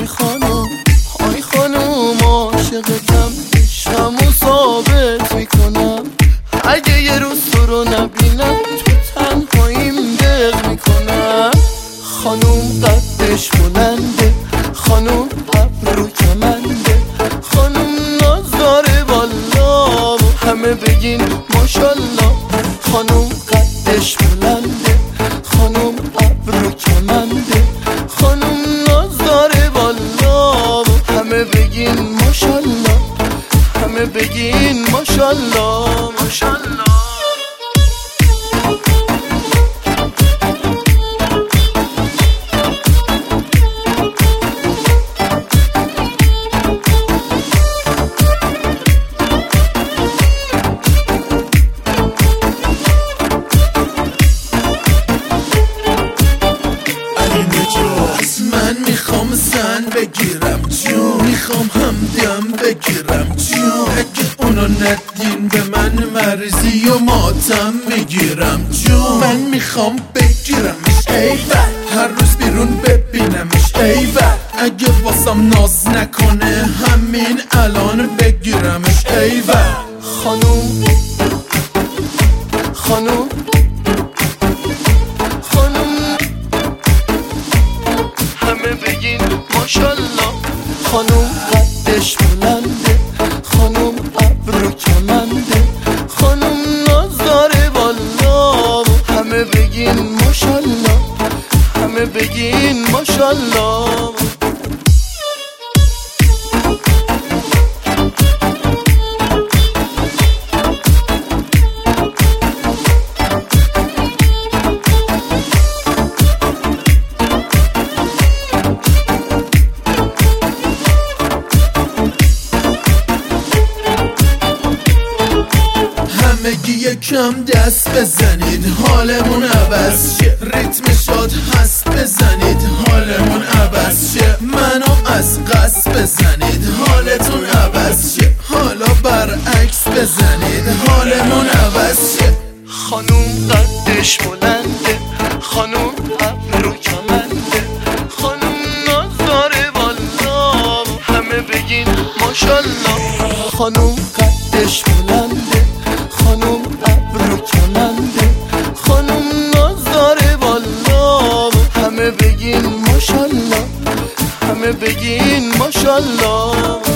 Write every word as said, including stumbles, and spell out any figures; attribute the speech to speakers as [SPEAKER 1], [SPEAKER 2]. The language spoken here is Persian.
[SPEAKER 1] های خانوم های خانوم عاشقتم، عشقمو ثابت میکنم. اگه یه روز تو رو نبینم تو تنهاییم دق میکنم. خانوم قدش بلنده، خانوم ابرو کمنده، خانوم ناز داره والا همه بگین ماشالله. خانوم قدش بلنده، خانوم ابرو کمنده، خانوم ناز داره والا همه بگین ماشالله، همه بگین ماشالله ماشالله. من میخوام زن بگیرم جون، میخوام همدم بگیرم جون. اگه اونو ندین به من مرزی و ماتم میگیرم جون. من میخوام بگیرمش ایول، هر روز بیرون ببینمش ایول. اگه واسم ناز نکنه همین الان بگیرمش ایول. خانوم خانوم بگین ماشالله. خانوم قدش بلنده، خانوم ابرو کمنده، خانوم ناز داره والا همه بگین ماشالله، همه بگین ماشالله. همگی یکم دست بزنید حالمون عوض شه، ریتم شاد هست بزنید حالمون عوض شه. منو از قصد بزنید حالتون عوض شه، حالا برعکس بزنید حالمون عوض شه. خانوم قدش بلنده، خانوم ابرو کمنده، خانوم ناز داره والا همه بگین ماشالله. خانوم قدش بلنده، خانوم ابرو کمنده، خانوم ناز داره والا همه بگین ماشالله، همه بگین ماشالله.